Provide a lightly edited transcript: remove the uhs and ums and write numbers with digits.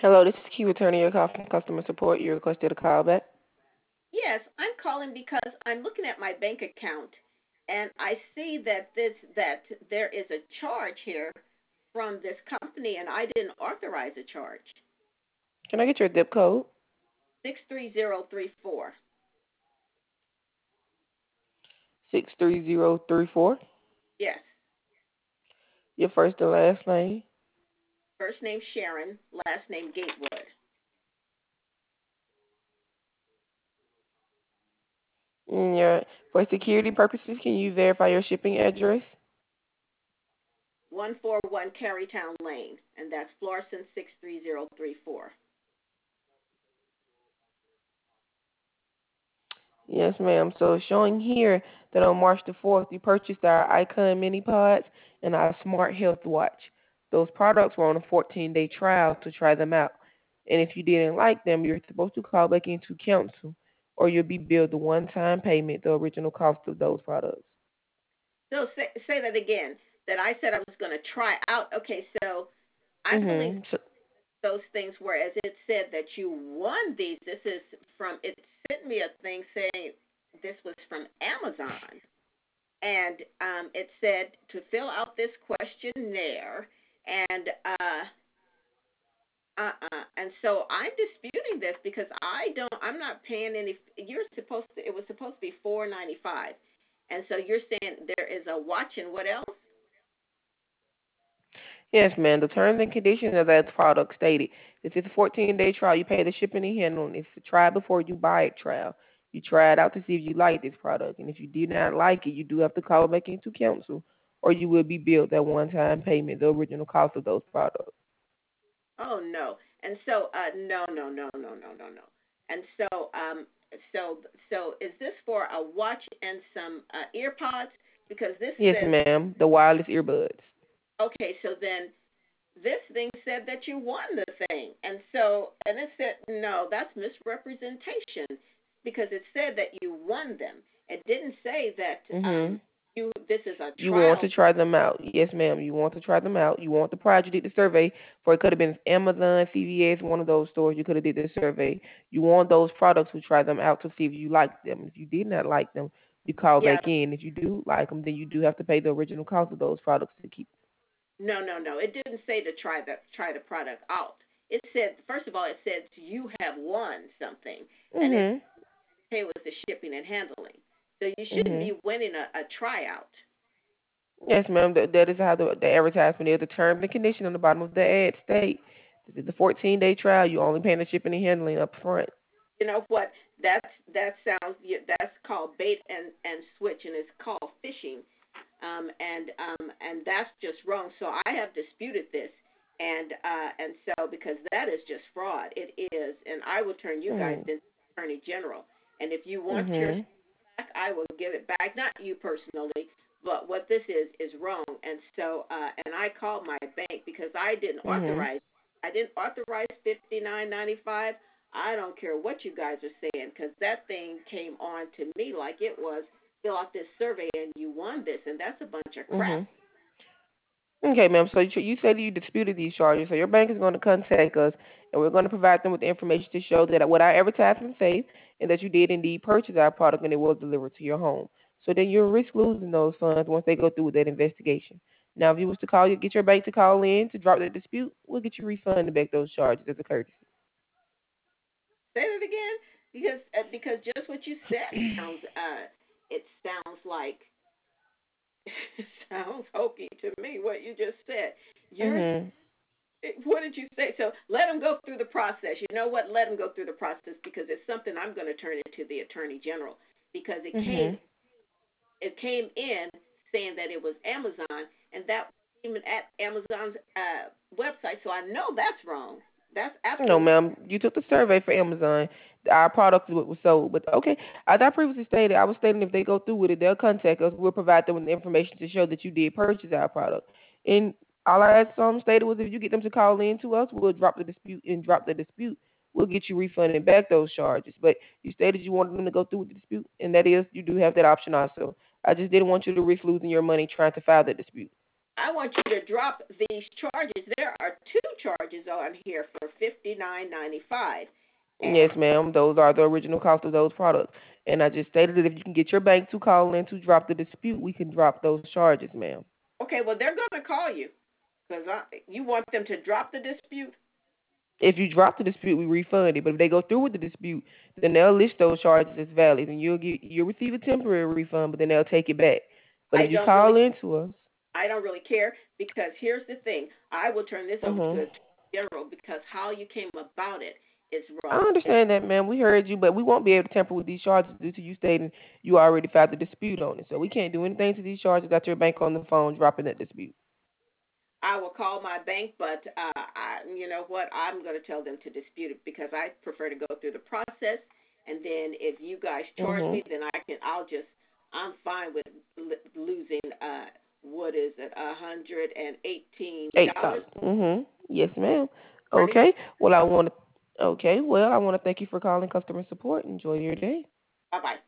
Hello, this is Key returning your call from customer support. You requested a call back. Yes, I'm calling because I'm looking at my bank account and I see that there is a charge here from this company and I didn't authorize a charge. Can I get your zip code? 63034. 63034. Yes. Your first and last name. First name Sharon, last name Gatewood. For security purposes, can you verify your shipping address? 141 Carytown Lane, and that's Florissant 63034. Yes, ma'am. So showing here that on March the 4th, you purchased our Icon Mini Pods and our Smart Health Watch. Those products were on a 14-day trial to try them out. And if you didn't like them, you're supposed to call back into cancel, or you'll be billed the one-time payment, the original cost of those products. So say that again. That I said I was going to try out. Okay, so I believe Mm-hmm. those things, whereas it said that you won these. This is from, it sent me a thing saying this was from Amazon. And it said to fill out this questionnaire. And and so I'm disputing this because I'm not paying any. It was supposed to be $4.95. And so you're saying there is a watch and what else? Yes, ma'am. The terms and conditions of that product stated if it's a 14-day trial, you pay the shipping and handling. It's a try before you buy it trial. You try it out to see if you like this product. And if you do not like it, you do have to call back into council or you will be billed that one-time payment, the original cost of those products. Oh no. And so no no no no no no no. And so so is this for a watch and some ear pods? Because this Yes, says ma'am. The wireless earbuds. okay, so then this thing said that you won the thing. And so and it said no, that's misrepresentation because it said that you won them. It didn't say that Mhm. you this is a You want trial. to try them out. Yes, ma'am. You want to try them out. You want the price. You did the survey for it could have been Amazon, CVS, one of those stores. You could have did the survey. You want those products to try them out to see if you like them. If you did not like them, you call Yeah, back in. If you do like them, then you do have to pay the original cost of those products to keep. no, no, no. It didn't say to try the product out. It said first of all, it said you have won something, and it Mhm. pay was the shipping and handling. So you shouldn't Mhm. be winning a tryout. Yes, ma'am. That is how the advertisement is. The terms and condition on the bottom of the ad state. This is the 14-day trial. You only paying the shipping and handling up front. You know what? That sounds that's called bait and switch, and it's called phishing. And that's just wrong. So I have disputed this, and so because that is just fraud, it is, and I will turn you guys Mhm. into Attorney General. And if you want your Mhm. back, I will give it back. Not you personally, but what this is wrong. And so, and I called my bank because I didn't Mhm. authorize. I didn't authorize $59.95. I don't care what you guys are saying because that thing came on to me like it was fill out this survey and you won this, and that's a bunch of crap. Mhm. Okay, ma'am. So you said you disputed these charges. So your bank is going to contact us, and we're going to provide them with the information to show that what our advertisement says, and that you did indeed purchase our product and it was delivered to your home. So then you risk losing those funds once they go through with that investigation. Now, if you was to call you, get your bank to call in to drop the dispute, we'll get you refunded back those charges as a courtesy. Say that again, because just what you said sounds it sounds like it sounds hokey to me. What you just said, you're Mhm. what did you say? So let them go through the process. You know what? Let them go through the process because it's something I'm going to turn into the Attorney General because Mhm. it came in saying that it was Amazon, and that was even at Amazon's website. So I know that's wrong. That's No, absolutely ma'am. You took the survey for Amazon. Our product is what was sold. But okay, as I previously stated, I was stating if they go through with it, they'll contact us. We'll provide them with the information to show that you did purchase our product. And all I had stated was if you get them to call in to us, we'll drop the dispute and drop the dispute. We'll get you refunded back those charges. But you stated you wanted them to go through with the dispute, and that is you do have that option also. I just didn't want you to risk losing your money trying to file that dispute. I want you to drop these charges. There are two charges on here for $59.95, Yes, and ma'am. Those are the original cost of those products. And I just stated that if you can get your bank to call in to drop the dispute, we can drop those charges, ma'am. okay, well they're going to call you because you want them to drop the dispute. If you drop the dispute, we refund it. But if they go through with the dispute, then they'll list those charges as valid, and you'll receive a temporary refund, but then they'll take it back. But I if you don't call really into us, I don't really care because here's the thing. I will turn this over to mhm. the general because how you came about it is I wrong. And understand that, ma'am. We heard you, but we won't be able to tamper with these charges due to you stating you already filed the dispute on it. So we can't do anything to these charges without your bank on the phone dropping that dispute. I will call my bank, but you know what? I'm going to tell them to dispute it because I prefer to go through the process. And then if you guys charge Mhm. me, then I'm fine with losing what is it, $118. $8. Mhm. Yes, ma'am. Pretty much. Okay. Well, I want to. Okay. Well, I want to thank you for calling customer support. Enjoy your day. Bye bye.